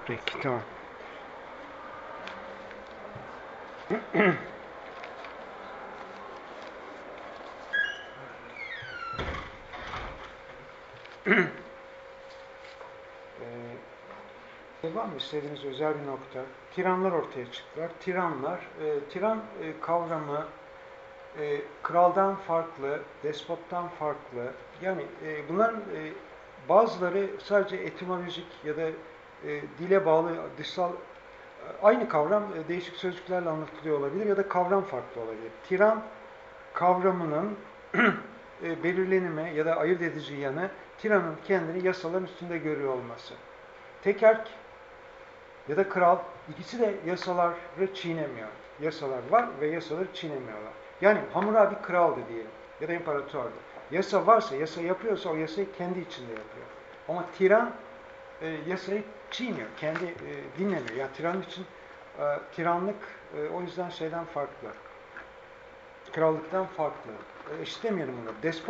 Peki, tamam. Devam istediğiniz özel bir nokta. Tiranlar ortaya çıktılar. Tiran kavramı kraldan farklı, despottan farklı. Yani bunların bazıları sadece etimolojik ya da dile bağlı, dışsal aynı kavram değişik sözcüklerle anlatılıyor olabilir ya da kavram farklı olabilir. Tiran kavramının belirlenimi ya da ayırt edici yanı tiranın kendini yasaların üstünde görüyor olması. Tekerk ya da kral ikisi de yasaları çiğnemiyor. Yasalar var ve yasaları çiğnemiyorlar. Yani Hammurabi kraldı diyelim ya da imparatordu. Yasa varsa, yasa yapıyorsa o yasayı kendi içinde yapıyor. Ama tiran yasayı çiğniyor, kendi dinlemiyor. Yani tiran için tiranlık o yüzden şeyden farklı. Krallıktan farklı. Eşitlemeyelim bunu.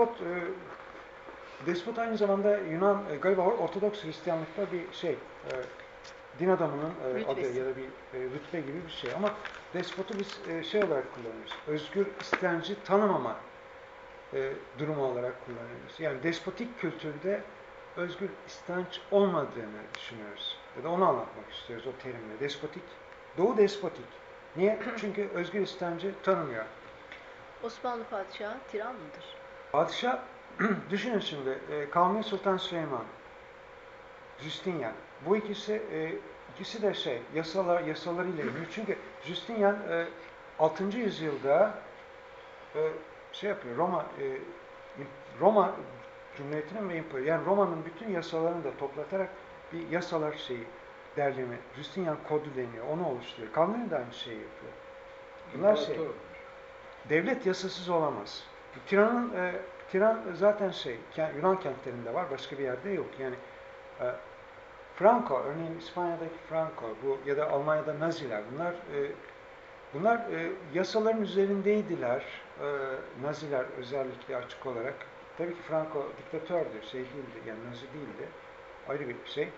Despot aynı zamanda Yunan, galiba Ortodoks Hristiyanlıkta bir din adamının adı ya da bir rütbe gibi bir şey. Ama despotu biz şey olarak kullanıyoruz. Özgür istenci tanımama durumu olarak kullanıyoruz. Yani despotik kültürde özgür istenç olmadığını düşünüyoruz. Ya da onu anlatmak istiyoruz o terimle. Despotik, Doğu despotik. Niye? Çünkü özgür istenci tanımıyor. Osmanlı padişahı tiran mıdır? Padişah, düşünün şimdi, Kanuni Sultan Süleyman, Justinian. Bu ikisi de yasalarıyla ilgili. Çünkü Justinian 6. yüzyılda yapıyor. Roma Cumhuriyeti'nin ve yani Roma'nın bütün yasalarını da toplatarak bir yasalar derlemi, Justinian kodu deniyor. Onu oluşturuyor. Kanuni de aynı şeyi yapıyor. Bunlar devlet yasasız olamaz. Tiran zaten Yunan kentlerinde var, başka bir yerde yok. Yani Franco, örneğin İspanya'daki Franco, ya da Almanya'da Naziler, bunlar yasaların üzerindeydiler. Naziler özellikle açık olarak. Tabii ki Franco diktatördü, değildi, yani Nazi değildi. Ayrı bir şey.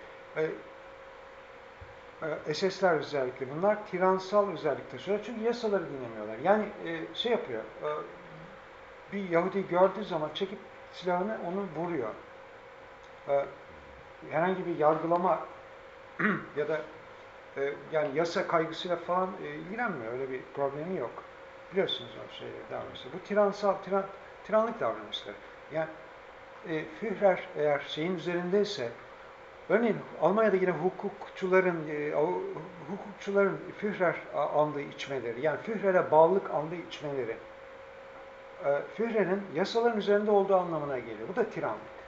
SS'ler özellikle, bunlar tiransal özellik taşıyorlar. Çünkü yasaları dinlemiyorlar. Yani yapıyor, bir Yahudi gördüğü zaman çekip silahını onu vuruyor. Herhangi bir yargılama ya da yani yasa kaygısıyla falan ilgilenmiyor. Öyle bir problemi yok. Biliyorsunuz o davranışlar. Bu tiranlık davranışlar. Yani Führer eğer şeyin üzerindeyse, örneğin Almanya'da yine hukukçuların Führer andığı içmeleri, yani Führer'e bağlılık andığı içmeleri, Führer'in yasaların üzerinde olduğu anlamına geliyor. Bu da tiranlık.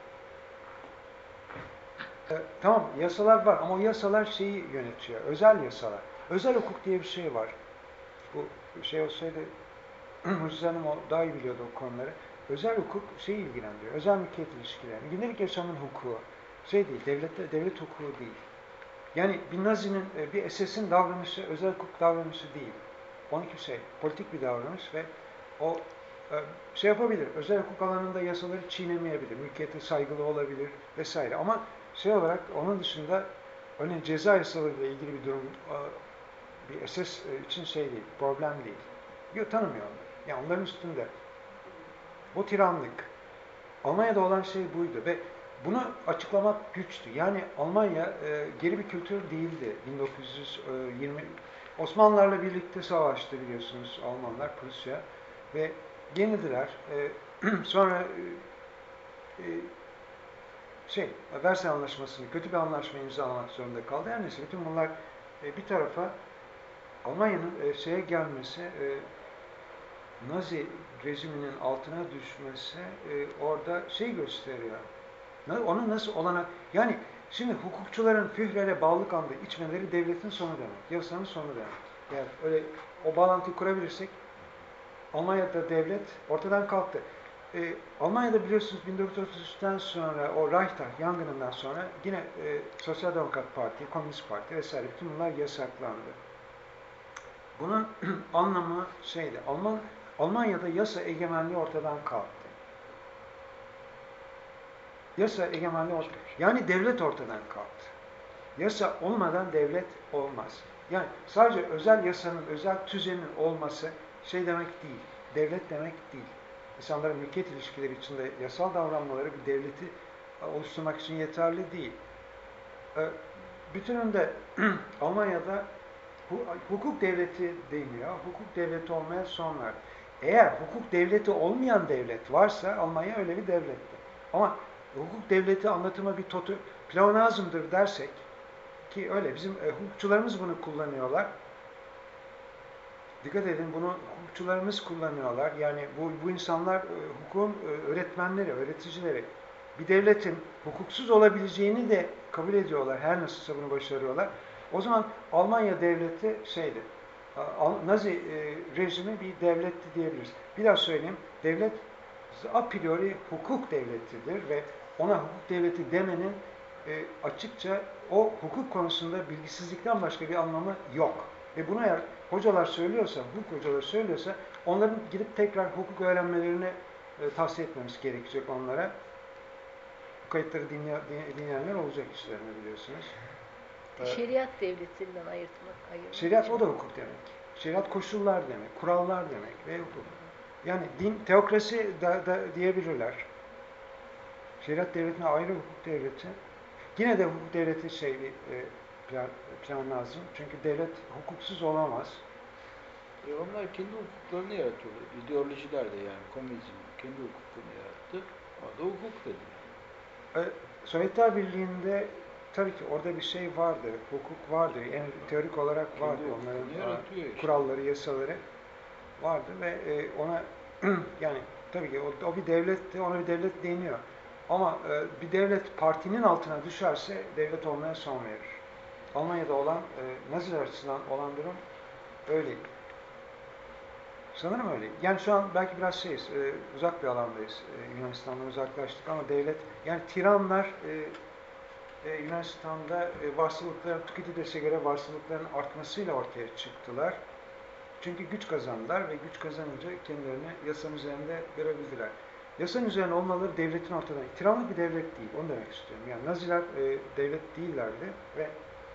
Tamam, yasalar var ama o yasalar şeyi yönetiyor. Özel yasalar. Özel hukuk diye bir şey var. Bu olsaydı Hüsnü Hanım daha iyi biliyordu o konuları. Özel hukuk ilgilendiriyor. Özel mülkiyet ilişkilerini. Gündelik yaşamın hukuku. Değil, devlet hukuku değil. Yani bir Nazi'nin, bir SS'in davranışı özel hukuk davranışı değil. Onunki politik bir davranış ve o yapabilir. Özel hukuk alanında yasaları çiğnemeyebilir. Mülkiyete saygılı olabilir vesaire. Ama olarak onun dışında örneğin ceza yasalarıyla ilgili bir durum bir SS için değil, problem değil. Yok, tanımıyor onları. Yani onların üstünde. Bu tiranlık. Almanya'da olan şey buydu ve bunu açıklamak güçtü. Yani Almanya geri bir kültür değildi. 1920 Osmanlılarla birlikte savaştı biliyorsunuz Almanlar, Prusya ve yenildiler. Sonra Versay Anlaşması'nı, kötü bir anlaşma imzalamak zorunda kaldı. Her neyse bütün bunlar bir tarafa, Almanya'nın gelmesi, Nazi rejiminin altına düşmesi orada gösteriyor. Onun nasıl olanak, yani şimdi hukukçuların Führer'e bağlılık andığı içmeleri devletin sonu demek, yasanın sonu demek. Yani öyle o bağlantıyı kurabilirsek Almanya'da devlet ortadan kalktı. Almanya'da biliyorsunuz 1933'ten sonra o Reichstag yangınından sonra yine Sosyal Demokrat Parti, Komünist Parti vesaire bütün bunlar yasaklandı. Bunun anlamı Almanya'da yasa egemenliği ortadan kalktı. Yasa egemenliği yani devlet ortadan kalktı. Yasa olmadan devlet olmaz. Yani sadece özel yasanın, özel tüzenin olması şey demek değil, devlet demek değil. İnsanların mülkiyet ilişkileri içinde yasal davranmaları bir devleti oluşturmak için yeterli değil. Bütününde Almanya'da hukuk devleti deniyor. Hukuk devleti olmaya son verdi. Eğer hukuk devleti olmayan devlet varsa Almanya öyle bir devletti. Ama hukuk devleti anlatımı bir pleonazmdır dersek ki öyle bizim hukukçularımız bunu kullanıyorlar. Dikkat edin bunu hukukçularımız kullanıyorlar. Yani bu insanlar hukukun öğretmenleri, öğreticileri. Bir devletin hukuksuz olabileceğini de kabul ediyorlar. Her nasılsa bunu başarıyorlar. O zaman Almanya devleti şeydi, Nazi rejimi bir devletti diyebiliriz. Bir daha söyleyeyim, devlet a priori hukuk devletidir ve ona hukuk devleti demenin açıkça o hukuk konusunda bilgisizlikten başka bir anlamı yok. Ve bunu eğer hocalar söylüyorsa, hukuk hocaları söylüyorsa onların gidip tekrar hukuk öğrenmelerini tavsiye etmemiz gerekecek onlara. Bu kayıtları dinleyenler olacak işlerine biliyorsunuz. Şeriat devletinden ayırmak. Şeriat o da hukuk demek. Şeriat koşullar demek, kurallar demek ve hukuk. Yani din, teokrasi da diyebilirler. Şeriat devletine ayrı hukuk devleti. Yine de hukuk devleti plan lazım. Çünkü devlet hukuksuz olamaz. Onlar kendi hukuklarını yaratıyorlar. İdeolojiler de yani komünizm kendi hukukunu yarattı. O da hukuk dedi. Sovyetler Birliği'nde tabii ki orada bir şey vardı, hukuk vardı, yani teorik olarak vardı. Onların kuralları, yasaları vardı ve ona yani tabii ki o bir devletti, ona bir devlet deniyor. Ama bir devlet partinin altına düşerse devlet olmaya son verir. Almanya'da olan, Naziler açısından olan durum öyleydi. Sanırım öyle. Yani şu an belki biraz uzak bir alandayız. Yunanistan'dan uzaklaştık ama devlet, yani tiranlar Yunanistan'da varsılıkların, Tukidides'e göre varsılıkların artmasıyla ortaya çıktılar. Çünkü güç kazandılar ve güç kazanınca kendilerini yasanın üzerinde görebildiler. Yasanın üzerinde olmaları devletin ortadan. Tiranlık bir devlet değil, onu demek istiyorum. Yani Naziler devlet değillerdi ve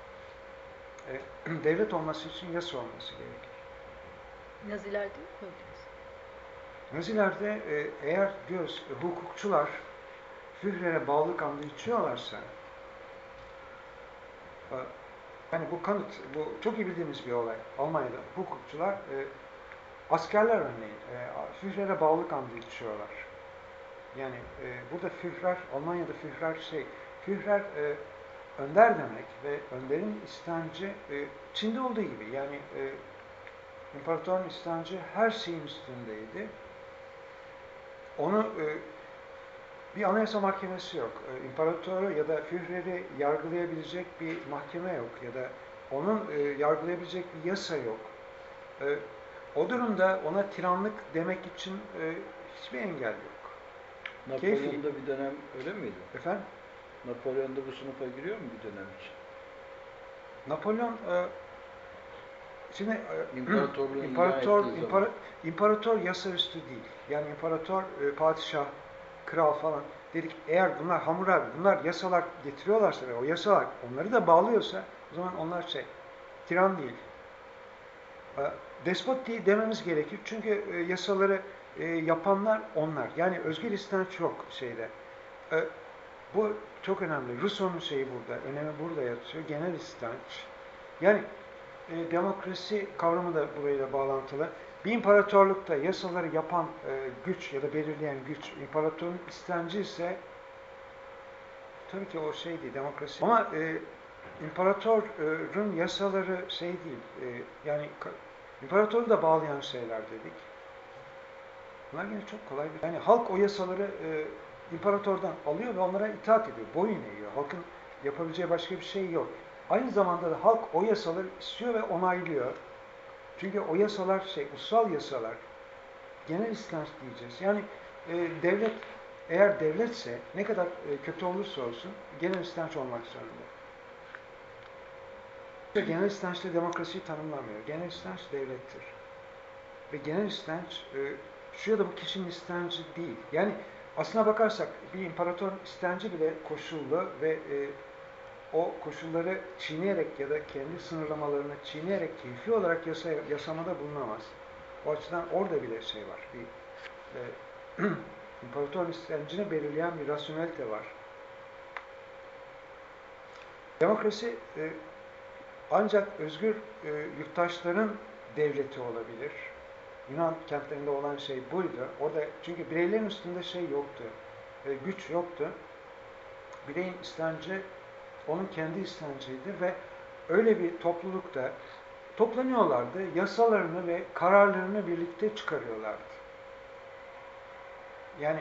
devlet olması için yasa olması gerekir. Naziler değil mi hocam? Nazilerde eğer diyoruz hukukçular Führer'e bağlı kanlı içiyorlarsa yani bu kanıt, bu çok iyi bildiğimiz bir olay. Almanya'da hukukçular askerler örneğin Führer'e bağlı kanlı içiyorlar. Yani burada Führer, Almanya'da Führer önder demek ve önderin istenci Çin'de olduğu gibi yani imparatorun istenci her şeyin üstündeydi. Onu bir anayasa mahkemesi yok. İmparatoru ya da Führer'i yargılayabilecek bir mahkeme yok ya da onun yargılayabilecek bir yasa yok. O durumda ona tiranlık demek için hiçbir engel yok. Napolyon'da bir dönem öyle miydi? Efendim? Napolyon'da bu sınıfa giriyor mu bir dönem için? Napolyon şimdi imparator yasa üstü değil. Yani imparator, padişah, kral falan dedik. Eğer bunlar Hammurabi, bunlar yasalar getiriyorlarsa ve o yasalar onları da bağlıyorsa o zaman onlar tiran değil. Despot değil dememiz gerekir. Çünkü yasaları yapanlar onlar. Yani özgür istenç yok şeyde. Bu çok önemli. Rousseau'nun burada, önemi burada yatıyor. Genel istenç. Yani demokrasi kavramı da burayla bağlantılı. Bir imparatorlukta yasaları yapan güç ya da belirleyen güç imparatorun istenci ise tabii ki o değil, demokrasi. Ama imparatorun yasaları değil, yani imparatoru da bağlayan şeyler dedik. Bunlar yine çok kolay. Yani halk o yasaları imparatordan alıyor ve onlara itaat ediyor, boyun eğiyor. Halkın yapabileceği başka bir şey yok. Aynı zamanda da halk o yasaları istiyor ve onaylıyor. Çünkü o yasalar ussal yasalar, genel istenç diyeceğiz. Yani devlet, eğer devletse ne kadar kötü olursa olsun genel istenç olmak zorunda. Genel istençle demokrasiyi tanımlamıyor. Genel istenç devlettir. Ve genel istenç şu ya da bu kişinin istenci değil. Yani aslına bakarsak bir imparatorun istenci bile koşullu ve o koşulları çiğneyerek ya da kendi sınırlamalarını çiğneyerek keyfi olarak yasamada bulunamaz. O açıdan orada bile şey var. Bir imparator istencini belirleyen bir rasyonelite var. Demokrasi ancak özgür yurttaşların devleti olabilir. Yunan kentlerinde olan şey buydu. Orada çünkü bireylerin üstünde şey yoktu, güç yoktu. Bireyin istenci onun kendi istenciydi ve öyle bir toplulukta toplanıyorlardı, yasalarını ve kararlarını birlikte çıkarıyorlardı. Yani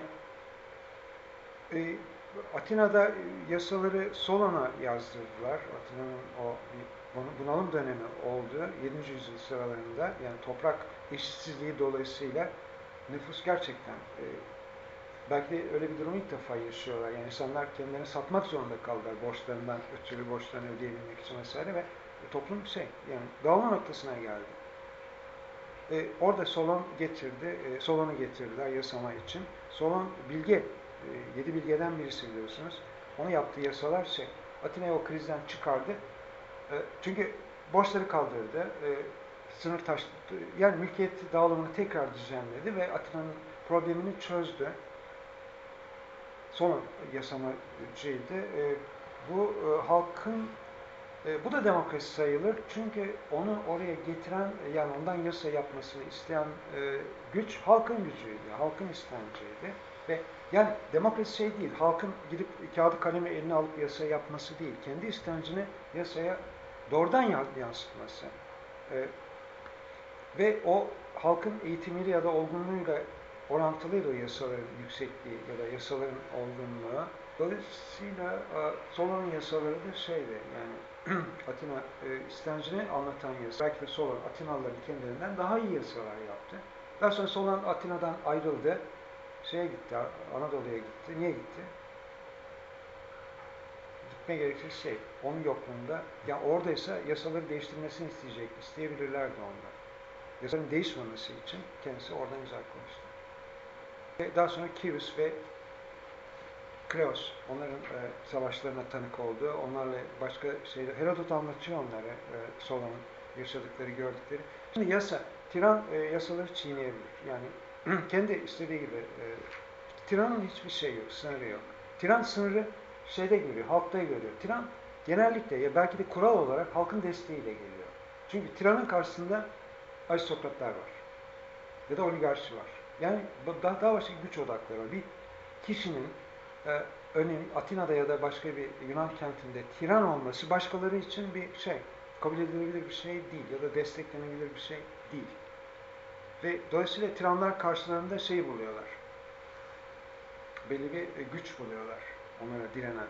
Atina'da yasaları Solon'a yazdırdılar. Atina'nın o bir bunalım dönemi oldu. 7. yüzyıl sıralarında yani toprak eşitsizliği dolayısıyla nüfus gerçekten belki de öyle bir durumu ilk defa yaşıyorlar. Yani insanlar kendilerini satmak zorunda kaldılar borçlarından ötürü, borçlarını ödeyebilmek için vesaire ve toplum yani dağılma noktasına geldi. Orada Solon'u getirdiler yasama için. Solon bilge, 7 bilgeden birisi biliyorsunuz. Onu yaptığı yasalar Atina'yı o krizden çıkardı. Çünkü borçları kaldırdı, sınır taştı, yani mülkiyet dağılımını tekrar düzenledi ve Atina'nın problemini çözdü. Solon yasamacıydı. Bu halkın bu da demokrasi sayılır. Çünkü onu oraya getiren, yani ondan yasa yapmasını isteyen güç halkın gücüydü, halkın istenciydi. Ve yani demokrasi değil, halkın gidip kağıdı kalemi eline alıp yasa yapması değil, kendi istencini yasaya doğrudan yansıtması. Ve o halkın eğitimiyle ya da olgunluğuyla orantılıydı o yasaların yüksekliği ya da yasaların olgunluğu. Dolayısıyla Solon'un yasaları da yani Atina istencini anlatan yasa. Belki de Solon Atinalıların kendilerinden daha iyi yasalar yaptı. Daha sonra Solon Atina'dan ayrıldı. Gitti, Anadolu'ya gitti. Niye gitti? Gitme gerekçesi onun yokluğunda, ya oradaysa yasaları değiştirmesini isteyebilirlerdi ondan. Yasaların değişmemesi için kendisi oradan uzaklaştı. Ve daha sonra Kyrus ve Kreos, onların savaşlarına tanık oldu. Onlarla başka şeyler, Herodot anlatıyor onları, Solon'un yaşadıkları, gördükleri. Şimdi tiran yasaları çiğneyebilir. Yani kendi istediği gibi, tiranın hiçbir şey yok, sınırı yok. Tiran sınırı görüyor, halkta görüyor. Tiran genellikle ya belki de kural olarak halkın desteğiyle geliyor. Çünkü tiranın karşısında aristokratlar var. Ya da oligarşi var. Yani daha başka güç odakları var. Bir kişinin örneğin Atina'da ya da başka bir Yunan kentinde tiran olması başkaları için bir kabul edilebilir bir şey değil ya da desteklenebilir bir şey değil. Ve dolayısıyla tiranlar karşılarında buluyorlar. Belli bir güç buluyorlar. Onlara direnen,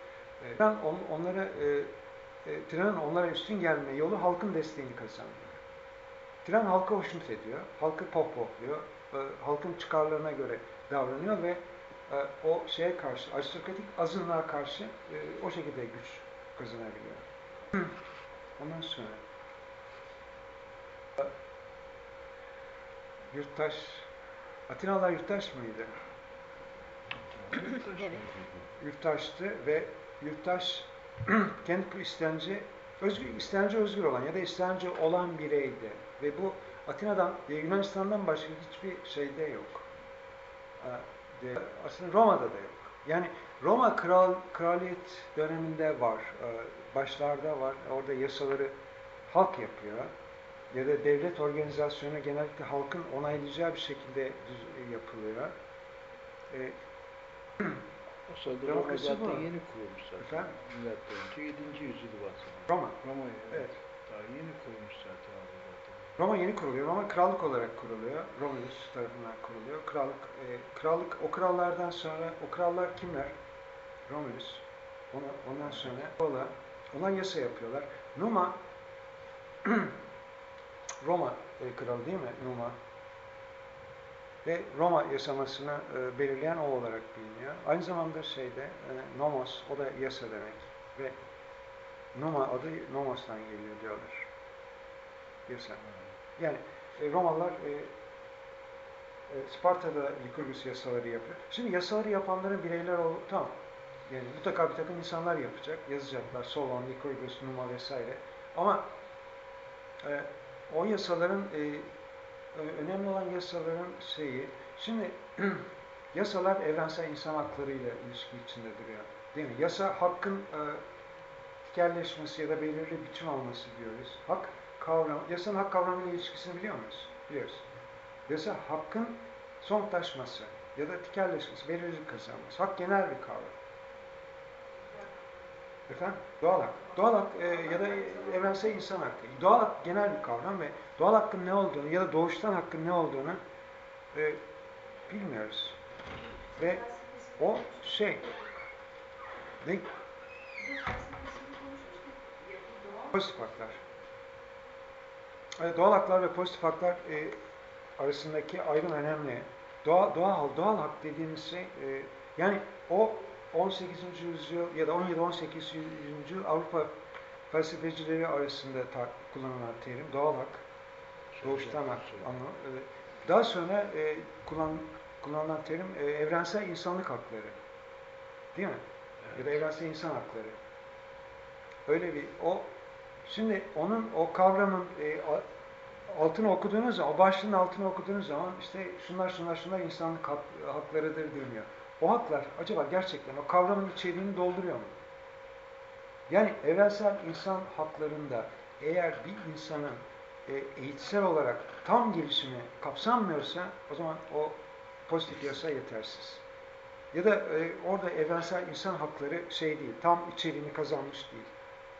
tiranın onlara üstün gelme yolu halkın desteğini kazanıyor. Tiran halka hoşnut ediyor, halkı pohpohluyor, halkın çıkarlarına göre davranıyor ve o karşı, aristokratik azınlığa karşı o şekilde güç kazanabiliyor. Ondan sonra yurttaş, Atinalılar yurttaş mıydı? Evet. Yurttaştı ve yurttaş kendi istenci özgür olan ya da istenci olan bireydi. Ve bu Atina'dan, Yunanistan'dan başka hiçbir şeyde yok. Aslında Roma'da da yok. Yani Roma kraliyet döneminde var, başlarda var. Orada yasaları halk yapıyor. Ya da devlet organizasyonu genellikle halkın onaylayacağı bir şekilde yapılıyor. O sırada Roma zaten yeni kurulmuş zaten. Milattan önce 7. yüzyılı bahsediyor. Roma'yı evet. Daha yeni kurulmuş zaten. Roma yeni kuruluyor. Roma krallık olarak kuruluyor. Romulus tarafından kuruluyor. Krallık o krallardan sonra, o krallar kimler? Romulus. Ondan sonra onlar yasa yapıyorlar. Numa Roma kralı değil mi? Numa. Ve Roma yasamasını belirleyen o olarak biliniyor. Aynı zamanda nomos, o da yasa demek. Ve Numa adı nomos'tan geliyor diyorlar. Yasa. Yani Romalılar Sparta'da Lycurgus yasaları yapıyor. Şimdi yasaları yapanların bireyler tamam. Yani mutlaka bir takım insanlar yapacak, yazacaklar. Solon, Lycurgus, Numa vesaire. Ama o yasaların önemli olan yasaların şimdi yasalar evrensel insan haklarıyla ilişki içinde duruyor. Değil mi? Yasa hakkın tekelleşmesi ya da belirli biçim alması diyoruz. Hak kavram, yasanın hak kavramıyla ilişkisini biliyor muyuz? Biliyoruz. Yasa hakkın somutlaşması ya da tekelleşmesi, belirlilik kazanması. Hak genel bir kavram. Efendim? Doğal hak. Doğal hak ya da evrensel insan hakkı. Doğal hak genel bir kavram ve doğal hakkın ne olduğunu ya da doğuştan hakkın ne olduğunu bilmiyoruz. Ve o ne? Pozitif haklar. Doğal haklar ve pozitif haklar arasındaki ayrım önemli. Doğal hak dediğimiz şey yani o 18. yüzyıl ya da 17-18. yüzyıl Avrupa felsefecileri arasında kullanılan terim doğal hak, doğuştan hak anlamı. Daha sonra kullanılan terim evrensel insanlık hakları. Değil mi? Ya da evrensel insan hakları. Öyle bir şimdi o kavramın altını okuduğunuz zaman, o başlığın altını okuduğunuz zaman işte şunlar insanlık haklarıdır deniyor. O haklar acaba gerçekten o kavramın içeriğini dolduruyor mu? Yani evrensel insan haklarında eğer bir insanın eğitsel olarak tam gelişimi kapsammıyorsa o zaman o pozitif yasa yetersiz. Ya da orada evrensel insan hakları değil, tam içeriğini kazanmış değil.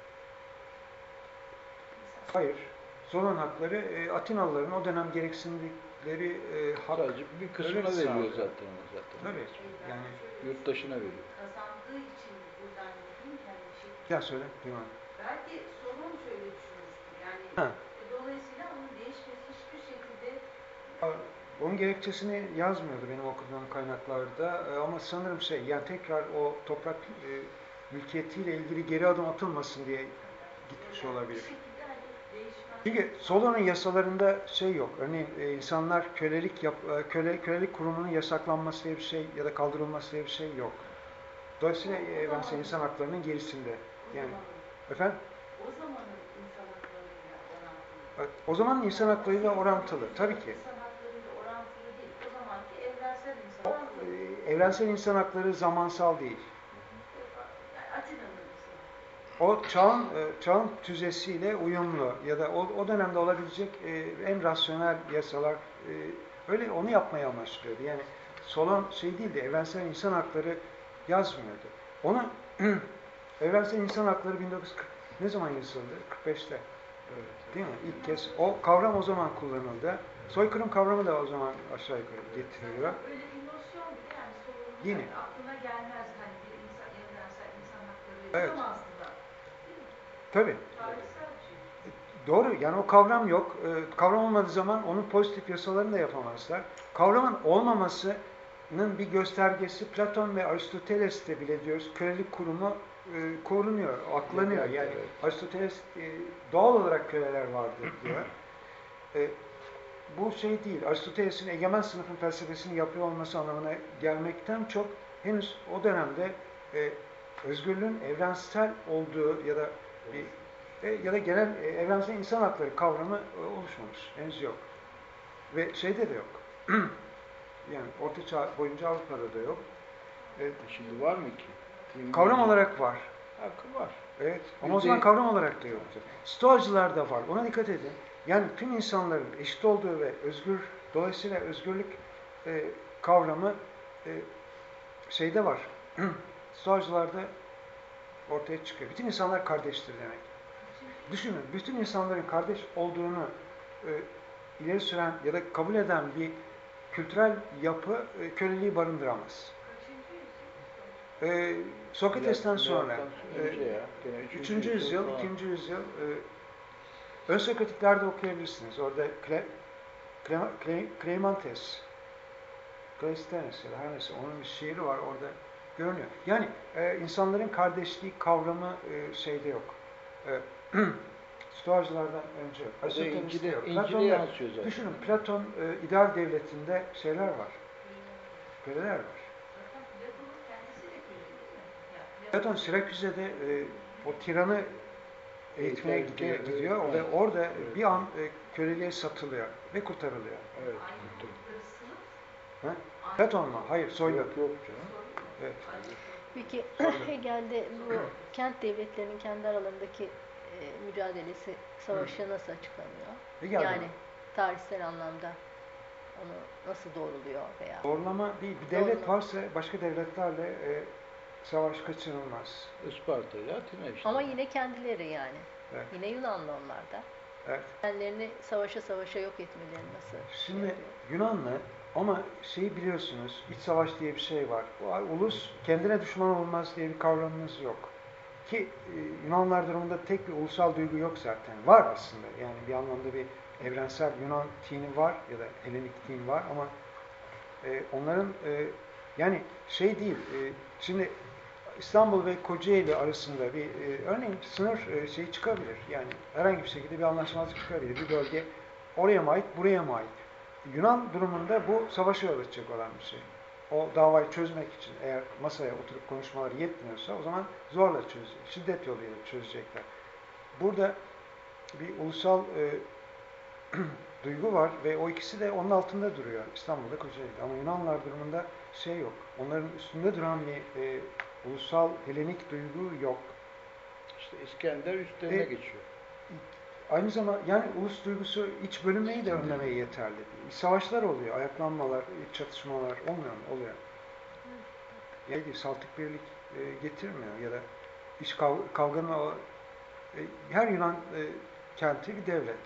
Hayır. Solon hakları Atinalıların o dönem gereksinimleri hak. Sadece bir kısmına veriyor zaten. Tabii. Yani yurttaşına veriyor. Kazandığı için buradan gideyim kendi şey. Ya söyle, duymadım. Belki Solon şöyle düşünmüştür. Yani dolayısıyla onun değişmesi hiçbir şekilde onun gerekçesini yazmıyordu benim okuduğum kaynaklarda ama sanırım yani tekrar o toprak mülkiyetiyle ilgili geri adım atılmasın diye gitmiş olabilir. Çünkü Solon'un yasalarında yok. Örneğin insanlar kölelik kurumunun yasaklanması diye bir şey ya da kaldırılması diye bir şey yok. Dolayısıyla evrensel insan haklarının gerisinde. Yani efendim? O zamanın insan haklarıyla orantılı. O zamanın insan haklarıyla orantılı. Tabii ki. İnsan haklarıyla orantılı değil. O zamanki evrensel insan hakları. Evrensel insan hakları zamansal değil. Atina'nın O çağın tüzesiyle uyumlu ya da o dönemde olabilecek en rasyonel yasalar öyle onu yapmaya amaçlıyordu. Yani Solon değildi, evrensel insan hakları yazmıyordu. Onu evrensel insan hakları 1940 ne zaman yazıldı? 45'te. Evet. Değil mi? İlk kez o kavram o zaman kullanıldı. Soykırım kavramı da o zaman aşağı yukarı getiriliyor. Öyle bir nosyon bile yani Solon'un Yine. aklına gelmez hani bir evrensel insan hakları Evet. yazamazdı da. Tabii. Tarihsel bir şey. Doğru. Yani o kavram yok. Kavram olmadığı zaman onun pozitif yasalarını da yapamazlar. Kavramın olmamasının bir göstergesi Platon ve Aristoteles'te bile diyoruz. Kölelik kurumu korunuyor, aklanıyor. Yani Aristoteles doğal olarak köleler vardır diyor. Bu değil. Aristoteles'in egemen sınıfın felsefesini yapıyor olması anlamına gelmekten çok henüz o dönemde özgürlüğün evrensel olduğu ya da genel evrensel insan hakları kavramı oluşmamış. Henüz yok. Ve de yok. Yani Orta Çağ boyunca Avrupa'da da yok. Şimdi var mı ki? Kavram olarak var. Hakkı var. Evet. Ama o zaman kavram olarak da yoktu. Stoacılarda var. Ona dikkat edin. Yani tüm insanların eşit olduğu ve dolayısıyla özgürlük kavramı var. Stoacılarda ortaya çıkıyor. Bütün insanlar kardeştir demek. Düşünün, bütün insanların kardeş olduğunu ileri süren ya da kabul eden bir kültürel yapı köleliği barındıramaz. Sokrates'ten sonra 3. yüzyıl, 2. yüzyıl ön Sokratiklerde okuyabilirsiniz. Orada Cleimanthes ya da her neyse onun bir şiiri var orada görünüyor. Yani insanların kardeşliği kavramı yok. Stoacılardan önce yok. İncil'de yansıyor zaten. Düşünün Platon ideal devletinde var. Köleler var. Platon Siraküze'de o tiranı eğitmeye gidiyor ve orada bir an köleliğe satılıyor ve kurtarılıyor. Evet. Ha? Platon mu? Hayır, Soylu. Yok canım. Evet. Peki Hegel'de bu kent devletlerinin kendi aralarındaki mücadelesi, savaşı nasıl açıklanıyor? Hegel'de Yani mi? tarihsel anlamda onu nasıl doğruluyor veya? Doğrulama değil. Bir devlet Doğrulama. varsa başka devletlerle savaş kaçınılmaz. Isparta ile Atina işte. Ama yine kendileri yani. Evet. Yine Yunanlı onlar da. Evet. Kendilerini savaşa yok etmelerini nasıl Şimdi yapıyor? Yunanlı ama şeyi biliyorsunuz, iç savaş diye bir şey var. Ulus kendine düşman olmaz diye bir kavramımız yok. Ki Yunanlar durumunda tek bir ulusal duygu yok zaten. Var aslında. Yani bir anlamda bir evrensel Yunan tini var ya da Helenik tin var ama onların yani şey değil. Şimdi İstanbul ve Kocaeli arasında bir örneğin sınır şeyi çıkabilir. Yani herhangi bir şekilde bir anlaşmazlık çıkabilir. Bir bölge oraya mı ait, buraya mı ait? Yunan durumunda bu savaşa yol açacak olan bir şey. O davayı çözmek için eğer masaya oturup konuşmaları yetmiyorsa o zaman zorla çözecek. Şiddet yoluyla çözecekler. Burada bir ulusal duygu var ve o ikisi de onun altında duruyor. İstanbul'da, Kocaeli'de. Ama Yunanlar durumunda şey yok. Onların üstünde duran bir ulusal Helenik duygu yok. İşte İskender üstlerine geçiyor. Aynı zamanda yani ulus duygusu iç bölünmeyi de önlemeye yeterli. Savaşlar oluyor, ayaklanmalar, iç çatışmalar olmuyor mu? Oluyor. Yani saltık birlik getirmiyor ya da iç kavganın her Yunan kenti bir devlet.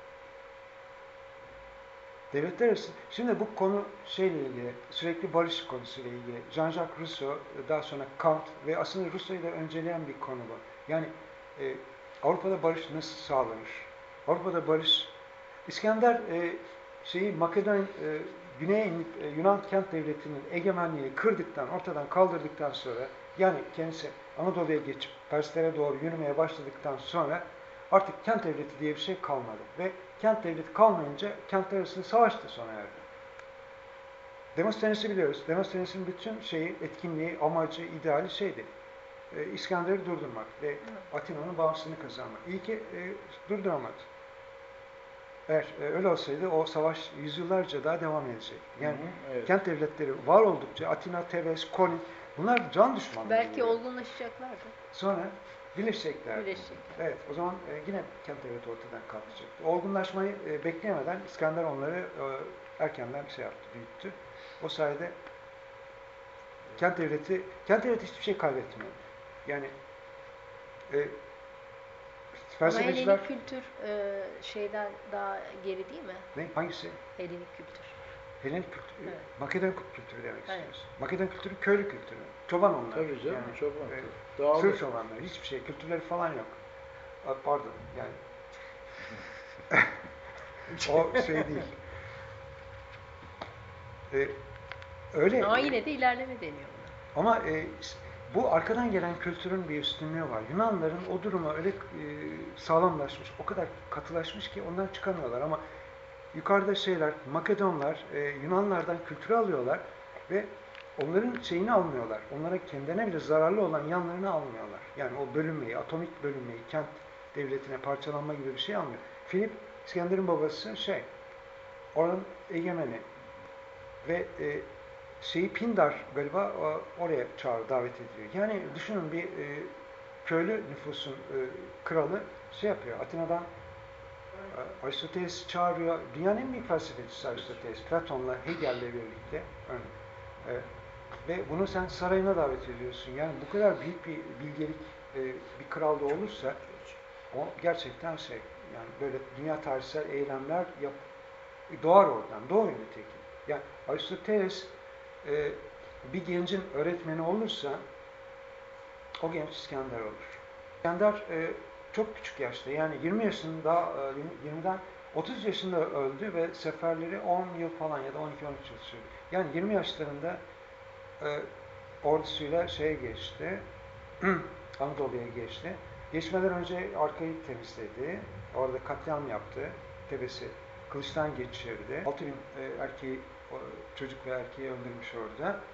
Devletler arası. Şimdi bu konu şeyle ilgili, sürekli barış konusuyla ilgili. Jean-Jacques Rousseau, daha sonra Kant ve aslında Rousseau'yu da önceleyen bir konu bu. Yani Avrupa'da barış nasıl sağlanır? Avrupa'da barış, İskender Makedon, Güney Yunan kent devletinin egemenliğini kırdıktan, ortadan kaldırdıktan sonra yani kendisi Anadolu'ya geçip Perslere doğru yürümeye başladıktan sonra artık kent devleti diye bir şey kalmadı. Ve kent devleti kalmayınca kentler arasında savaş da sona erdi. Demosthenes'i biliyoruz. Demosthenes'in bütün şeyi, etkinliği, amacı, ideali şeydi. İskender'i durdurmak ve Atina'nın bağımsızlığını kazanmak. İyi ki durduramadı. Eğer öyle olsaydı o savaş yüzyıllarca daha devam edecek. Yani evet. Kent devletleri var oldukça Atina, Tebes, Kolin bunlar can düşmanları. Belki olgunlaşacaklardı. Sonra birleşeceklerdi. Evet, o zaman yine kent devleti ortadan kalkacaktı. Olgunlaşmayı bekleyemeden İskender onları erkenden şey yaptı, büyüttü. O sayede kent devleti hiçbir şey kaybetmiyor. Yani felsefeciler... Ama Helenik kültür şeyden daha geri değil mi? Ne? Hangisi? Helenik kültür. Helenik kültürü, Evet. Makedon kültürü demek Evet. istiyorsun. Makedon kültürü köylü kültürü. Çoban onlar. Tabii canım, yani, çoban. Sır çobanlar. Hiçbir şey. Kültürleri falan yok. Pardon. Yani o şey değil. Öyle. Ama yine de ilerleme deniyor buna. Ama bu arkadan gelen kültürün bir üstünlüğü var. Yunanların o duruma öyle sağlamlaşmış, o kadar katılaşmış ki ondan çıkamıyorlar. Ama yukarıda şeyler, Makedonlar Yunanlardan kültürü alıyorlar ve onların şeyini almıyorlar. Onlara kendine bile zararlı olan yanlarını almıyorlar. Yani o bölünmeyi, atomik bölünmeyi, kent devletine parçalanma gibi bir şey almıyor. Filip, İskender'in babası oranın egemeni ve Pindar galiba oraya davet ediliyor. Yani düşünün bir köylü nüfusun kralı yapıyor. Atina'dan Aristoteles çağırıyor. Dünyanın en büyük felsefecisi Aristoteles. Platon'la, Hegel'le birlikte. Ve bunu sen sarayına davet ediyorsun. Yani bu kadar büyük bir bilgelik bir kralda olursa o gerçekten yani böyle dünya tarihsel eylemler doğar oradan. Doğuyor nitekim. Yani Aristoteles bir gencin öğretmeni olursa o genç İskender olur. İskender çok küçük yaşta yani 20 yaşında 20'den 30 yaşında öldü ve seferleri 10 yıl falan ya da 12-13 yıl sürdü. Yani 20 yaşlarında ordusuyla geçti. Anadolu'ya geçti. Geçmeden önce arkayı temizledi. Orada katliam yaptı. Tebes'i kılıçtan geçirdi. 6000 çocuk ve erkeği öldürmüş orada.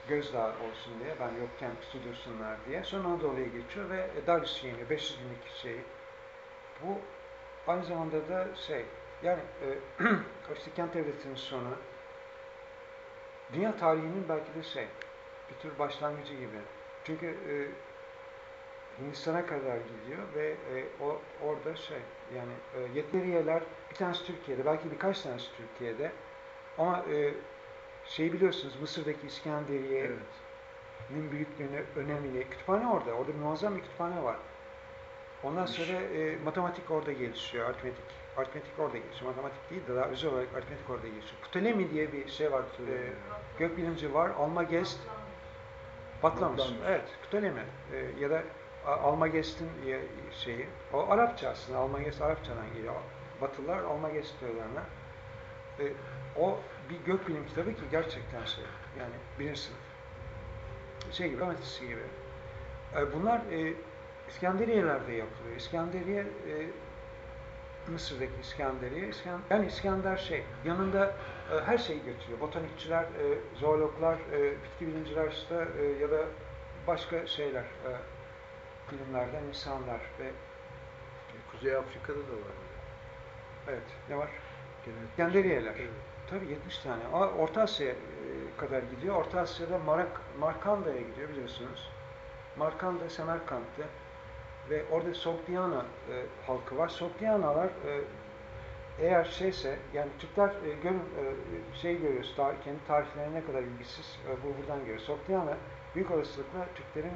gözdağı olsun diye, ben yokken stüdyosunlar diye. Sonra Anadolu'ya geçiyor ve Darius'u yeniyor, 500 binlik şeyi. Bu aynı zamanda da yani işte kent devletinin sonu, dünya tarihinin belki de bir tür başlangıcı gibi. Çünkü Hindistan'a kadar gidiyor ve orada yani Yetleriyeler, bir tanesi Türkiye'de, belki birkaç tanesi Türkiye'de ama biliyorsunuz, Mısır'daki İskenderiye'nin büyüklüğünü, önemini, kütüphane orada. Orada muazzam bir kütüphane var. Ondan sonra matematik orada gelişiyor, aritmetik orada gelişiyor. Matematik değil de daha özel olarak aritmetik orada gelişiyor. Ptolemy diye bir var, gökbilimci var. Almagest, patlamış. Evet, Ptolemy ya da Almagest'in o Arapça aslında, Almagest Arapçadan geliyor. Batılılar Almagest diyorlar ona. O bir gökbilim kitabı ki gerçekten yani birinci sınıf. Gibi, matematik gibi. Bunlar İskenderiye'lerde yapılıyor. İskenderiye, Mısır'daki İskenderiye, yani İskender yanında her şeyi götürüyor. Botanikçiler, zoologlar, bitki bilimciler ya da başka bilimlerden insanlar ve Kuzey Afrika'da da var. Evet, ne var? İskenderiyeler. Evet. Tabii 70 tane. Orta Asya'ya kadar gidiyor. Orta Asya'da Markanda'ya gidiyor biliyorsunuz. Markanda, Semerkant'tı. Ve orada Sogdiana halkı var. Sogdianalar eğer yani Türkler görün görüyoruz, kendi tarihlerine ne kadar ilgisiz, buradan görüyoruz. Sogdiana büyük olasılıkla Türklerin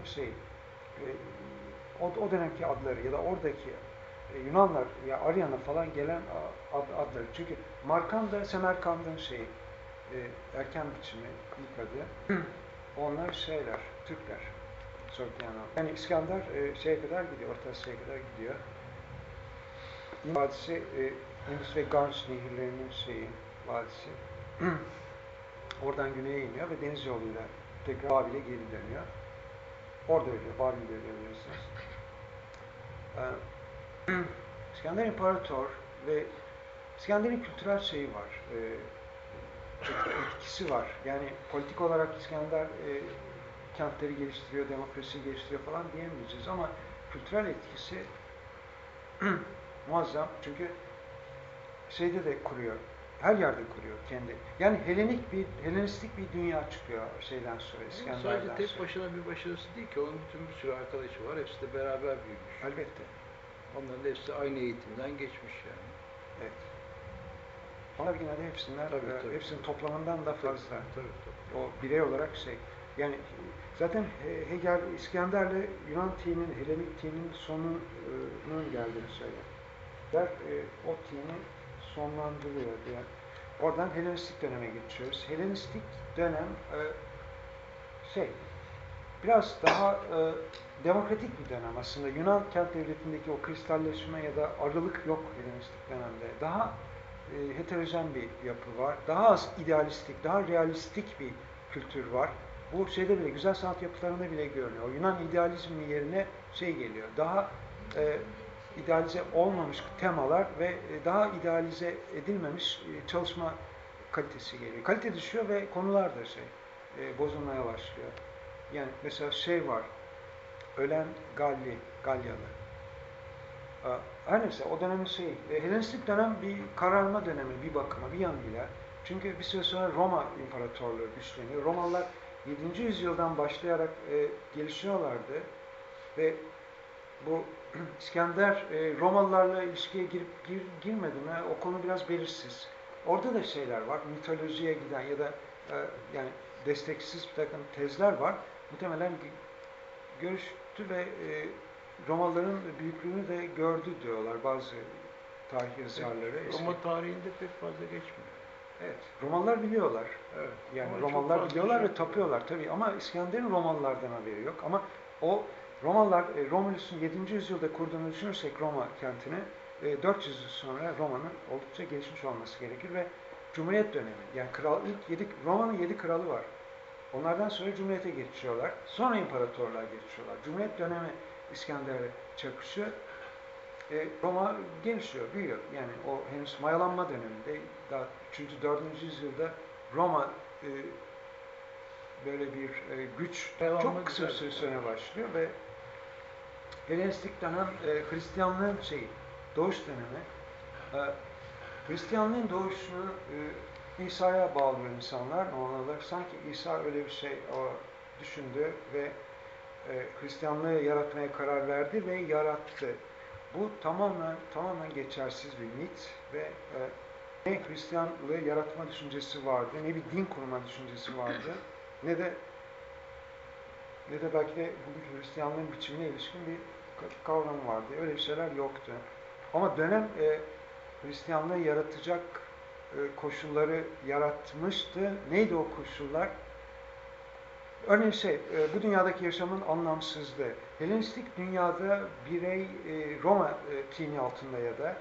o dönemki adları ya da oradaki Yunanlar ya Aryan'a falan gelen adları. Çünkü Markanda, Semerkand'ın erken biçimi, ilk adı. Onlar Türkler. Sogdiana. Yani İskender kadar gidiyor, Orta Asya'ya kadar gidiyor. Vadisi, Indus ve Ganj nehirlerinin vadisi. Oradan güneye iniyor ve deniz yoluyla tekrar Babil'e geri dönüyor. Orada ölüyor, Babil'de ölüyor biliyorsunuz. İskender İmparator ve İskender'in kültürel var, etkisi var. Yani politik olarak İskender kentleri geliştiriyor, demokrasiyi geliştiriyor falan diyemeyeceğiz ama kültürel etkisi muazzam. Çünkü de kuruyor, her yerde kuruyor kendi. Yani Helenistik bir dünya çıkıyor sonra, İskender'den sonra. Sadece tek başına bir başarısı değil ki, onun bütün bir sürü arkadaşı var, hepsi de beraber büyümüş. Elbette. Onların hepsi aynı eğitimden geçmiş yani. Evet. Onlar yine de hepsinin toplamından da fazla. Tabii. O birey olarak yani zaten Hegel İskender'le Yunan tininin, Helenik tininin sonunun geldiğini söyler. O tini sonlandırıyor diye. Oradan Helenistik döneme geçiyoruz. Helenistik dönem biraz daha demokratik bir dönem aslında. Yunan kent devletindeki o kristalleşme ya da arılık yok Helenistik dönemde. Daha heterojen bir yapı var. Daha az idealistik, daha realistik bir kültür var. Bu bile, güzel sanat yapılarında bile görünüyor. O Yunan idealizmi yerine geliyor. Daha idealize olmamış temalar ve daha idealize edilmemiş çalışma kalitesi geliyor. Kalite düşüyor ve konular da bozulmaya başlıyor. Yani mesela var, ölen Galyalı. Her neyse o dönemin Helenistik dönem bir kararma dönemi bir bakıma, bir yanıyla. Çünkü bir süre sonra Roma İmparatorluğu güçleniyor. Romalılar 7. yüzyıldan başlayarak gelişiyorlardı ve bu İskender Romalılarla ilişkiye girmedi mi? O konu biraz belirsiz. Orada da var, mitolojiye giden ya da yani desteksiz bir takım tezler var. Muhtemelen görüştü ve Romalıların büyüklüğünü de gördü diyorlar bazı tarih yazarları. Roma tarihinde pek fazla geçmiyor. Evet, Romalılar biliyorlar. Evet. Yani ama Romalılar biliyorlar ve tapıyorlar tabii. Ama İskender'in Romalılardan haberi yok. Ama o Romalılar, Romulus'un 7. yüzyılda kurduğunu düşünürsek Roma kentini, 400 yıl sonra Roma'nın oldukça gelişmiş olması gerekir ve Cumhuriyet dönemi, yani Roma'nın 7 kralı var. Onlardan sonra Cumhuriyet'e geçiyorlar. Sonra imparatorluğa geçiyorlar. Cumhuriyet dönemi İskender'e çakışıyor. Roma gelişiyor, büyüyor. Yani o henüz mayalanma döneminde, daha 3. 4. yüzyılda Roma böyle bir güç Devamlı çok kısa bir güzel. süre sonra başlıyor ve Helenistik dönem Hristiyanlığın doğuş dönemi. Hristiyanlığın doğuşunu İsa'ya bağlıyor insanlar normal olarak. Sanki İsa öyle bir şey düşündü ve Hristiyanlığı yaratmaya karar verdi ve yarattı. Bu tamamen geçersiz bir mit ve ne Hristiyanlığı yaratma düşüncesi vardı, ne bir din kurma düşüncesi vardı, ne de belki de bugünkü Hristiyanlığın biçimine ilişkin bir kavram vardı. Öyle bir şeyler yoktu. Ama dönem Hristiyanlığı yaratacak koşulları yaratmıştı. Neydi o koşullar? Örneğin bu dünyadaki yaşamın anlamsızlığı. Helenistik dünyada birey Roma tini altında ya da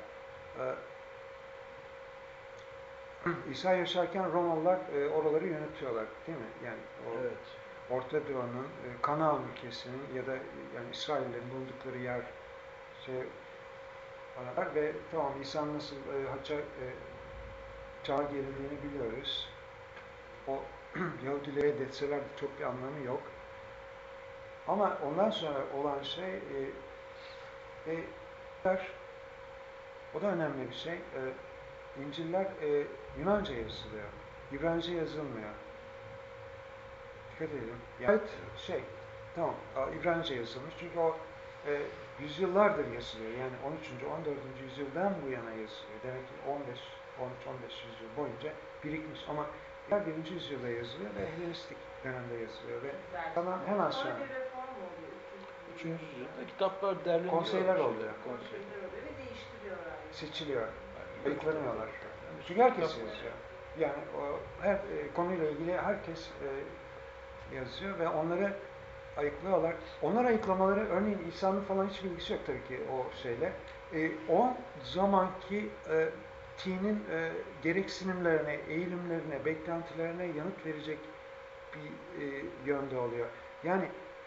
İsa yaşarken Romalılar oraları yönetiyorlar, değil mi? Yani o Evet. Orta Doğu'nun, Kanaan ülkesinin ya da yani İsraillerin bulundukları yer aralar ve tamam İsa'nın nasıl hacca çağa gerildiğini biliyoruz. O Yahudileri reddetseler de çok bir anlamı yok. Ama ondan sonra olan şey o da önemli bir şey. İncil'ler Yunanca yazılıyor. İbranice yazılmıyor. Dikkat edelim. Yani tamam, İbranice yazılmış çünkü o yüzyıllardır yazılıyor. Yani 13. 14. yüzyıldan bu yana yazılıyor. Demek ki 13-15 yüzyıl boyunca birikmiş. Ama 1. yüzyılda yazılıyor ve Helenistik dönemde yazılıyor ve hemen sonra bir reform oluyor. 3. yüzyılda kitaplar derleniyor. Konseyler oluyor. Konseyler oluyor ve değiştiriyorlar. Seçiliyor. Yani Ayıklanıyorlar. yani Çünkü herkes kitap- yazıyor. Yani her konuyla ilgili herkes yazıyor ve onları ayıklıyorlar. Onlar ayıklamaları, örneğin İsa'nın falan hiç bilgisi yok tabii ki o şeyle. O zamanki tinin gereksinimlerine, eğilimlerine, beklentilerine yanıt verecek bir yönde oluyor. Yani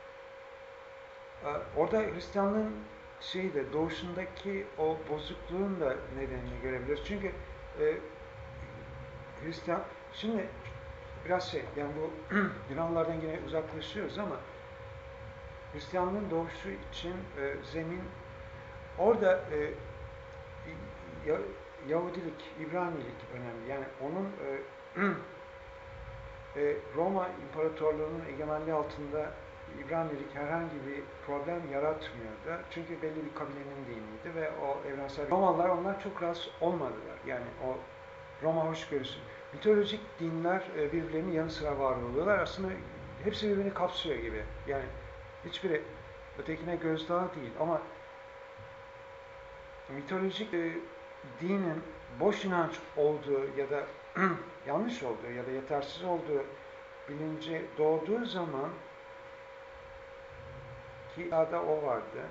orada Hristiyanlığın doğuşundaki o bozukluğun da nedenini görebiliriz. Çünkü Hristiyan, şimdi biraz yani bu Yunanlılardan yine uzaklaşıyoruz ama Hristiyanlığın doğuşu için zemin orada Yahudilik, İbranilik önemli. Yani onun Roma İmparatorluğu'nun egemenliği altında İbranilik herhangi bir problem yaratmıyordu. Çünkü belli bir kabilenin diniydi ve o evrensel Romalılar onlar çok rahatsız olmadılar. Yani o Roma hoşgörüsü. Mitolojik dinler birbirlerinin yanı sıra var oluyorlar. Aslında hepsi birbirini kapsıyor gibi. Yani hiçbiri ötekine gözdağı değil ama mitolojik dinin boş inanç olduğu ya da yanlış olduğu ya da yetersiz olduğu bilinci doğduğu zaman ki da o vardı.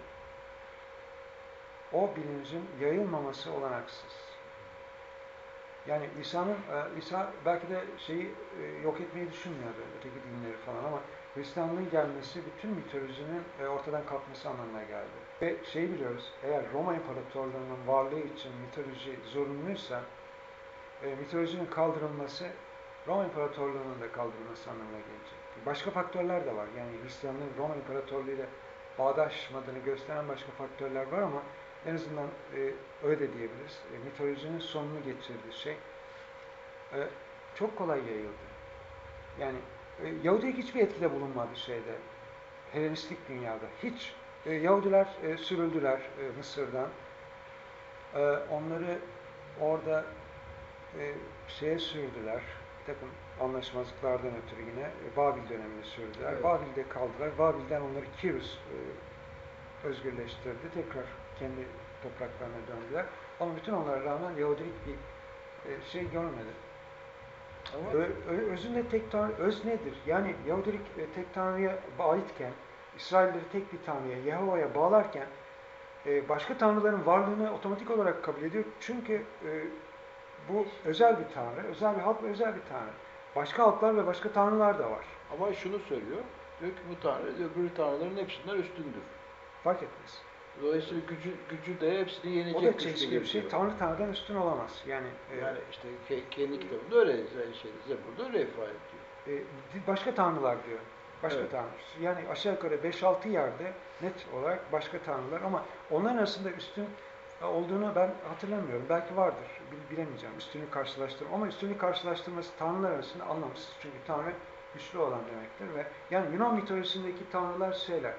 O bilincin yayılmaması olanaksız. Yani İsa belki de yok etmeyi düşünmüyordu, öteki dinleri falan ama Hristiyanlığın gelmesi bütün mitolojinin ortadan kalkması anlamına geldi. Ve biliyoruz, eğer Roma İmparatorluğu'nun varlığı için mitoloji zorunluysa, mitolojinin kaldırılması Roma İmparatorluğu'nun da kaldırılması anlamına gelecek. Başka faktörler de var. Yani Hristiyanlığın Roma İmparatorluğu ile bağdaşmadığını gösteren başka faktörler var ama en azından öyle diyebiliriz. Mitolojinin sonunu getirdiği çok kolay yayıldı. Yani Yahudilik hiçbir etkide bulunmadı Helenistik dünyada. Hiç. Yahudiler sürüldüler Mısır'dan. Onları orada sürdüler. Bir takım anlaşmazlıklardan ötürü yine Babil dönemini sürdüler. Evet. Babil'de kaldılar. Babil'den onları Kirus özgürleştirdi. Tekrar kendi topraklarına döndüler. Ama bütün onlara rağmen Yahudilik bir görmedi. Ama Özünde tek tanrı, öz nedir? Yani Yahudilik tek tanrıya aitken, İsrailleri tek bir tanrıya, Yahova'ya bağlarken başka tanrıların varlığını otomatik olarak kabul ediyor. Çünkü bu özel bir tanrı, özel bir halk ve özel bir tanrı. Başka halklar ve başka tanrılar da var. ama şunu söylüyor. Diyor ki bu tanrı öbür tanrıların hepsinden üstündür. Fark etmez. Dolayısıyla gücü de hepsini yenecek O da güçlüdür çelişkili bir şey. diyor. Tanrı'dan üstün olamaz. Yani Yani işte kendi kitabında öyle Zebur'da öyle ifade ediyor. başka tanrılar diyor. Başka Evet. tanrı. Yani aşağı yukarı 5-6 yerde net olarak başka tanrılar ama onların arasında üstün olduğunu ben hatırlamıyorum. Belki vardır. Bilemeyeceğim. Üstünü karşılaştırma. Ama üstünü karşılaştırması tanrılar arasında anlamsız. Çünkü tanrı güçlü olan demektir ve yani Yunan mitolojisindeki tanrılar şeyler.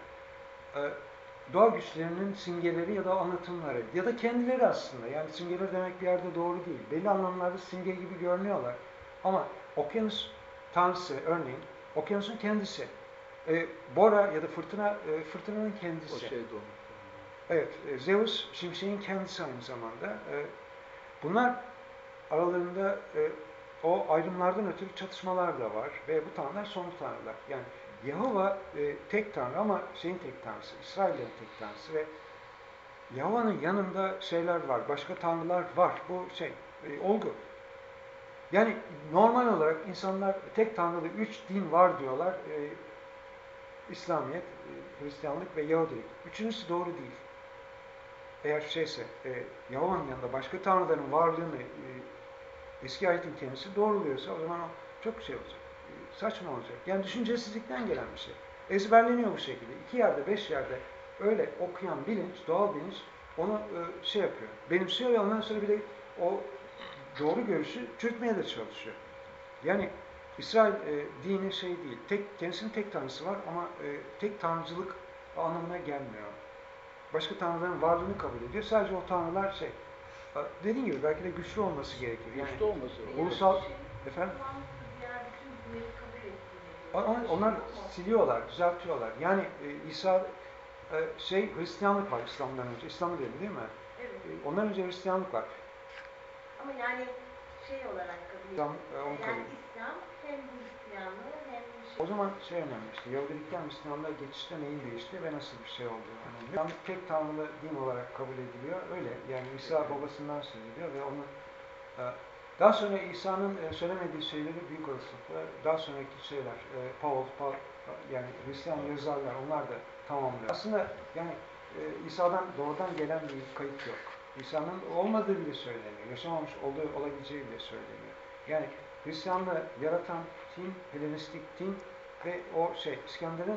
Doğa güçlerinin simgeleri ya da anlatımları ya da kendileri aslında. Yani simgeler demek bir yerde doğru değil. Belli anlamlarda simge gibi görünüyorlar. Ama okyanus tanrısı örneğin okyanusun kendisi. Bora ya da fırtına fırtınanın kendisi. O şey doğru. Evet, Zeus şimşeğin kendisi aynı zamanda. Bunlar aralarında o ayrımlardan ötürü çatışmalar da var ve bu tanrılar somut tanrılar. Yani Yahova tek tanrı ama şeyin tek tanrısı, İsrail'in tek tanrısı ve Yahova'nın yanında şeyler var, başka tanrılar var. Bu olgu. Yani normal olarak insanlar tek tanrılı 3 din var diyorlar. İslamiyet, Hristiyanlık ve Yahudilik. Üçüncüsü doğru değil. Eğer Yahova'nın yanında başka tanrıların varlığını eski ayetin kendisi doğruluyorsa o zaman o çok olacak. Saçma olacak. Yani düşüncesizlikten gelen bir şey. Ezberleniyor bu şekilde. 2 yerde, 5 yerde öyle okuyan bilinç, doğal bilinç onu yapıyor. Benimsiyor ve ondan sonra bir de o doğru görüşü çürütmeye de çalışıyor. Yani İsrail dini değil. Kendisinin tek tanrısı var ama tek tanrıcılık anlamına gelmiyor. Başka tanrıların varlığını kabul ediyor. Sadece o tanrılar dediğim gibi belki de güçlü olması gerekir. Yani Güçlü olması. ulusal efendim Diğer bütün dinleri kabul ettiğine onlar siliyorlar, düzeltiyorlar. Yani İsa Hristiyanlık var İslam'dan önce. İslam'ı değil mi? Evet. Ondan önce Hristiyanlık var. Ama yani olarak kabul İslam, onu kabul yani İslam hem Hristiyanlığı hem O zaman önemli işte. Yahudilikten Müslümanlığa geçişte neyin değişti ve nasıl bir şey olduğu önemli. İslamlık tek tanrılı din olarak kabul ediliyor. Öyle. Yani İsa babasından söz ediyor ve onun daha sonra İsa'nın söylemediği şeyleri büyük olasılıkla daha sonraki şeyler Paul yani Hristiyan yazarlar onlar da tamamlıyor. Aslında yani İsa'dan doğrudan gelen bir kayıt yok. İsa'nın olmadığı bile söyleniyor. Yaşamamış olabileceği bile söyleniyor. Yani Hristiyanlığı yaratan din, Helenistik din ve o İskender'in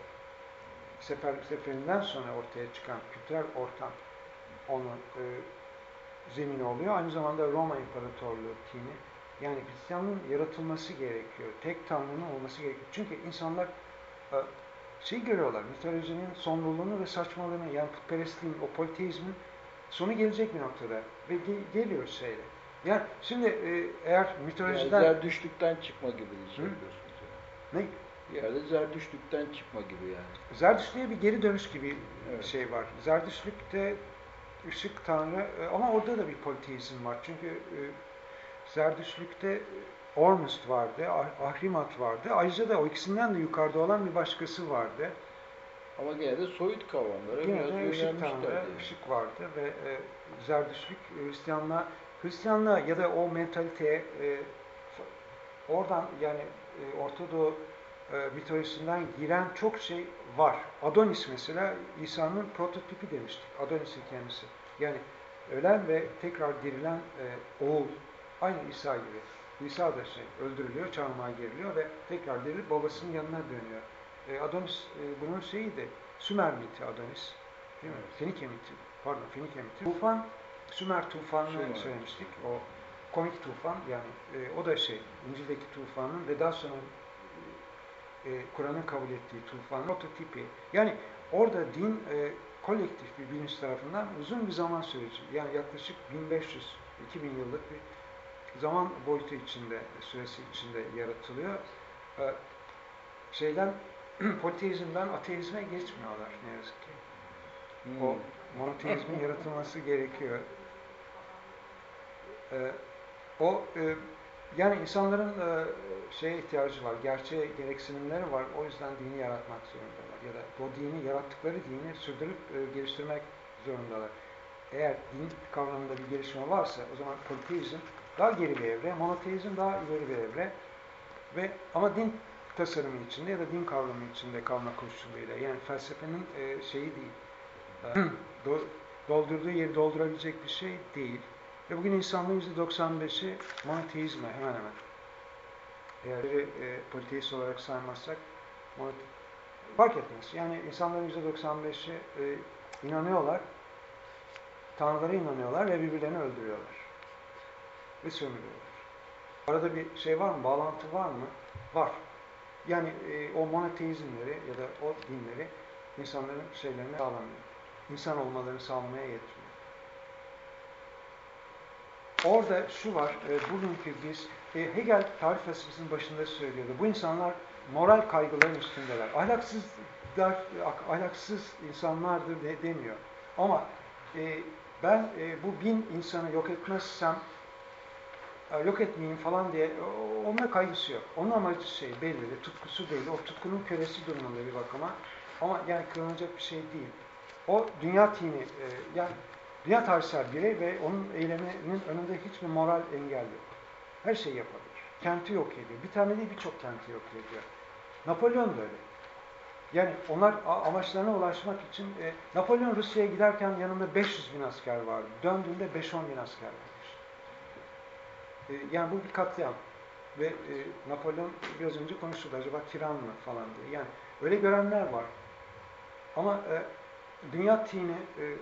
seferinden sonra ortaya çıkan kültürel ortam onun zemini oluyor. Aynı zamanda Roma İmparatorluğu dini. Yani Hristiyanlığın yaratılması gerekiyor. Tek Tanrı'nın olması gerekiyor. Çünkü insanlar görüyorlar, mitolojinin sonluluğunu ve saçmalığını, yani putperestliğin, o politeizmin sonu gelecek bir noktada. Ve geliyor Yani şimdi eğer mitolojiden... Yani Zerdüştlükten çıkma gibi bir şey diyorsunuz yani. Ne? Bir yerde Zerdüştlükten çıkma gibi yani. Zerdüştlüğe bir geri dönüş gibi bir şey var. Zerdüştlükte ışık tanrı ama orada da bir politeizm var. Çünkü Zerdüştlükte Ormuzd vardı, Ahrimat vardı. Ayrıca da o ikisinden de yukarıda olan bir başkası vardı. Ama gene de soyut kavramlara Yine biraz de ışık tanrı, yani. ışık vardı ve Zerdüştlük Hristiyanlığa ya da o mentaliteye oradan yani Orta Doğu mitolojisinden giren çok şey var. Adonis mesela İsa'nın prototipi demiştik. Adonis'in kendisi. Yani ölen ve tekrar dirilen oğul. Aynı İsa gibi. İsa da öldürülüyor, çarmıha geriliyor ve tekrar dirilip babasının yanına dönüyor. Adonis bunun şeyiydi. Sümer miti Adonis. Değil mi? Fenike miti. Pardon, Fenike miti. Tufan, Sümer tufanını söylemiştik. O komik tufan yani o da İncil'deki tufanın ve daha sonra Kur'an'ın kabul ettiği tufanın prototipi. Yani orada din kolektif bir bilinç tarafından uzun bir zaman süreci. Yani yaklaşık 1500-2000 yıllık bir zaman boyutu süresi içinde yaratılıyor. Politeizmden ateizme geçmiyorlar ne yazık ki. O monoteizmin yaratılması gerekiyor. Yani insanların ihtiyacı var, gerçeğe gereksinimleri var. O yüzden dini yaratmak zorundalar. Ya da yarattıkları dini sürdürüp geliştirmek zorundalar. Eğer din kavramında bir gelişme varsa o zaman politeizm daha geri bir evre, monoteizm daha ileri bir evre ama din tasarımı içinde ya da din kavramı içinde kalma koşuluyla. Yani felsefenin değil. Doldurduğu yeri doldurabilecek bir şey değil. Ve bugün insanlığın %95'i monoteizme hemen hemen. eğer politeist olarak saymazsak fark etmez. Yani insanların %95'i inanıyorlar, tanrılara inanıyorlar ve birbirlerini öldürüyorlar ve sömürüyorlar. Arada bir şey var mı? Bağlantı var mı? Var. Yani o monoteizmleri ya da o dinleri insanların şeylerini sağlamıyor. İnsan olmalarını sağlamaya yetmiyor. Orada şu var, bugünkü biz, Hegel tarih felsefesinin başında söylüyordu. Bu insanlar moral kaygıların üstündeler. Ahlaksız insanlardır demiyor. Ama ben bu 1000 insanı yok etmezsem, yok etmeyeyim falan diye, onunla kaygısı yok. Onun amacı belli, tutkusu belli. O tutkunun kölesi durumunda bir bakıma. Ama yani kırılacak bir şey değil. O dünya tini, yani dünya tarihsel birey ve onun eyleminin önünde hiçbir moral engel yok. Her şeyi yapabilir. Kenti yok ediyor. Bir tane değil birçok kenti yok ediyor. Napolyon da öyle. Yani onlar amaçlarına ulaşmak için Napolyon Rusya'ya giderken yanında 500 bin asker vardı. Döndüğünde 5-10 bin asker varmış. Yani bu bir katliam. Ve Napolyon biraz önce konuşuldu. Acaba tiran mı falan diye. Yani öyle görenler var. Ama dünya tini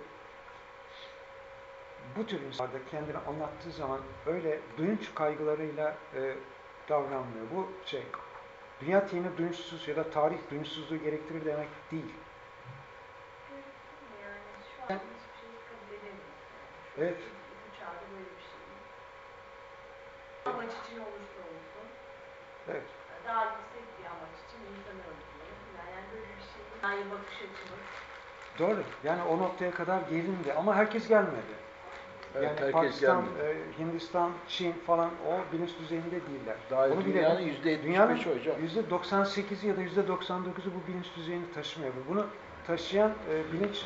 bu tür insanlarda kendini anlattığı zaman öyle duyunç kaygılarıyla davranmıyor. Bu dünya tini duyunçsuz ya da tarih duyunçsuzluğu gerektirir demek değil. Yani şu an hiçbir şey kabul edemeyiz. Evet. Bu çağda böyle bir şey. Amaç için olursa olsun. Evet. Daha yüksek bir amaç için insanı öldürmeyi falan. Yani böyle bir şey. Aynı bakış açımız. Doğru. Yani o noktaya kadar gelindi ama herkes gelmedi. Evet, Yani herkes Pakistan, gelmedi. Hindistan, Çin falan o bilinç düzeyinde değiller. Daha onu dünyanın bilelim. %75'i hocam. %98'i ya da %99'u bu bilinç düzeyini taşımıyor. Bunu taşıyan bilinç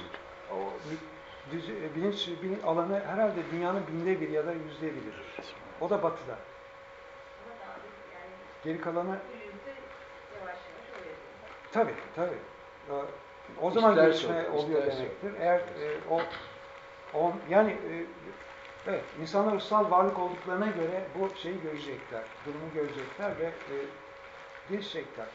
alanı herhalde dünyanın 1/1000 ya da %1'idir. O da batıda. Ama daha yani Geri kalanı bu yüzde yavaş yavaş oraya doğru. tabii. O zaman İsterse gelişme olur, oluyor isterse demektir. olur, Eğer isterse. yani evet, insanlar ussal varlık olduklarına göre bu şeyi görecekler, durumu görecekler ve gelişecekler.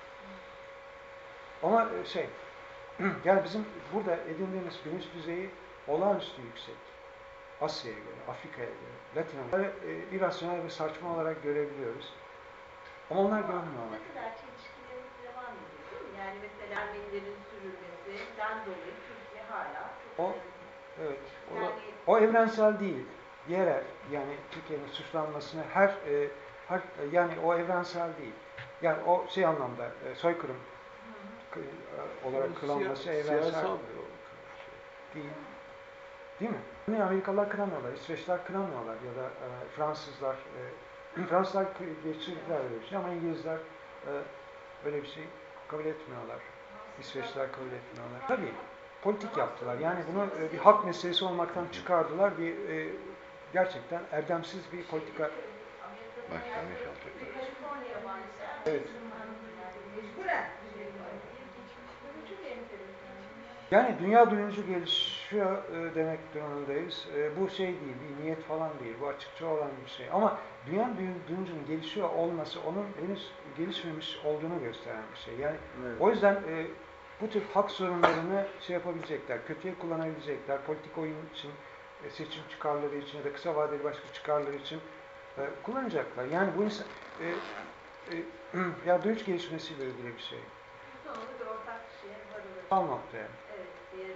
Ama yani bizim burada edindiğimiz bilinç düzeyi olağanüstü yüksek. Asya'ya göre, Afrika'ya göre, Latin Amerika'ya irrasyonel ve saçma olarak görebiliyoruz. Ama onlar görmüyorlar. Ne kadar çelişkilerimiz devam ediyor değil mi? Yani mesela Ermenilerin sürülmesinden dolayı Türkiye hala çok Evet. yani, O evrensel değil. Yerel. Yani Türkiye'nin suçlanmasını yani o evrensel değil. Yani o anlamda soykırım olarak kılanması evrensel Siyasal değil. Değil mi? Ne Amerikalılar kınamıyorlar, İsveçliler kınamıyorlar ya da Fransızlar geçirdiler öyle bir şey ama İngilizler böyle bir şey kabul etmiyorlar. İsveçliler kabul etmiyorlar. Tabii politik yaptılar. Yani bunu bir hak meselesi olmaktan çıkardılar. Gerçekten erdemsiz bir politika. Başlamış olacaklar. Kaliforniya Bankası. Evet. Mecburen çok enteresan. Yani dünya duyuncu gelişiyor demek durumundayız. Bu değil, bir niyet falan değil. Bu açıkça olan bir şey. Ama dünya duyuncunun gelişiyor olması onun henüz gelişmemiş olduğunu gösteren bir şey. Yani evet. o yüzden bu tür hak sorunlarını yapabilecekler, kötüye kullanabilecekler, politik oyun için, seçim çıkarları için ya da kısa vadeli başka çıkarları için kullanacaklar. Yani bu insan ya duyuş gelişmesiyle ilgili bir şey. Sonunda bir ortak şeye varılır. Tam noktaya. Evet, bir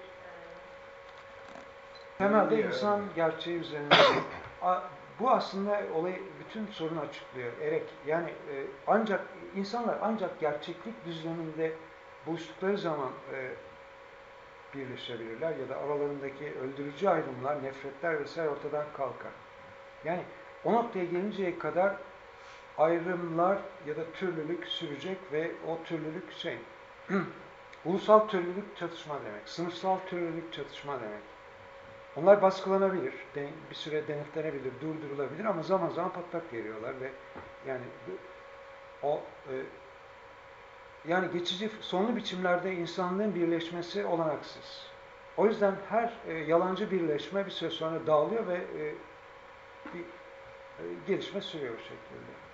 temelde insan gerçeği üzerinde. Bu aslında bütün sorunu açıklıyor. Yani insanlar ancak gerçeklik düzleminde buluştukları zaman birleşebilirler ya da aralarındaki öldürücü ayrımlar, nefretler vesaire ortadan kalkar. Yani o noktaya gelinceye kadar ayrımlar ya da türlülük sürecek ve o türlülük ulusal türlülük çatışma demek, sınıfsal türlülük çatışma demek. Onlar baskılanabilir, bir süre denetlenebilir, durdurulabilir ama zaman zaman patlak veriyorlar ve yani yani geçici sonlu biçimlerde insanlığın birleşmesi olanaksız. O yüzden her yalancı birleşme bir süre sonra dağılıyor ve bir gelişme sürüyor bu şekilde.